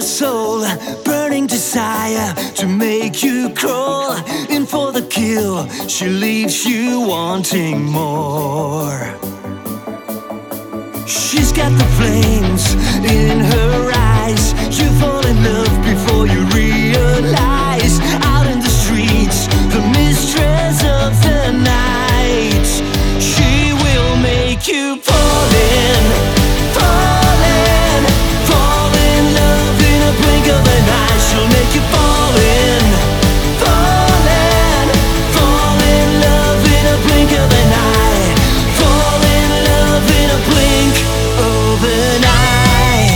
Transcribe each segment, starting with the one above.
soul, burning desire to make you crawl in for the kill. She leaves you wanting more. She's got the flames in her eyes. You fall in love before you realize. Out in the streets, the mistress of the night. She will make you fall in, fall in, fall in love in a blink of an eye. She'll make you fall in, fall in, fall in love in a blink of an eye. Fall in love in a blink of an eye.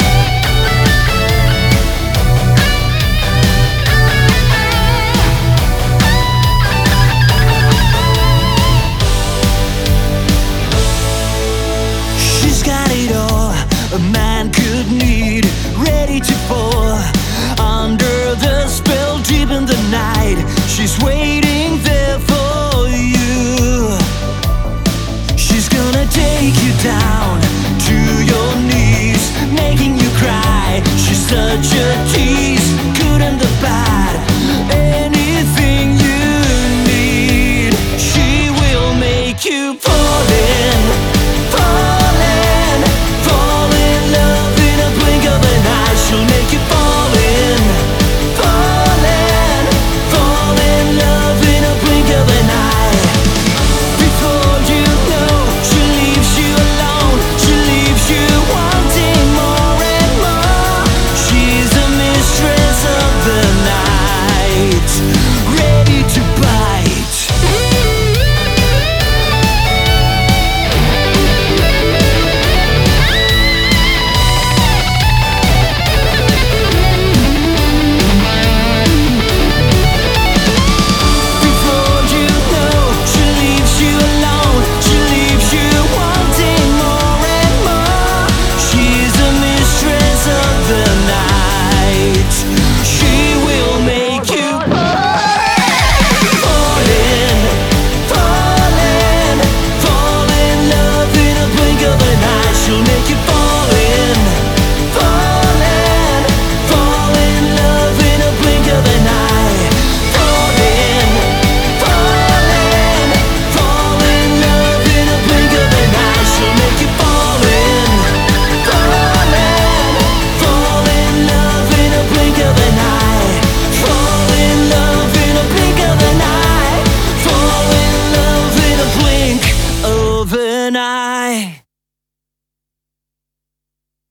She's got it all a man could need, ready to fall under the spell deep in the night. She's waiting there for you. She's gonna take you down to your knees, making you cry. She's such a tease, good and the bad, anything you need. She will make you fall in, fall in, fall in love in a blink of an eye. She'll make you fall in, fall in, fall in love in a blink of an eye. Before you know, she leaves you alone. She leaves you wanting more and more. She's the mistress of the night, ready to bite. Before you know, she leaves you alone. She leaves you wanting more and more. She's the mistress of the night. She will make you fall in, fall in, fall in love in a blink of an eye. She'll make you fall in, fall in, fall in love in a blink of an eye. Fall in, fall in, fall in love in a blink of an eye. She'll make you fall in, fall in, fall in love in a blink of an eye. Fall in love in a blink of an eye. Fall in love in a blink of an eye.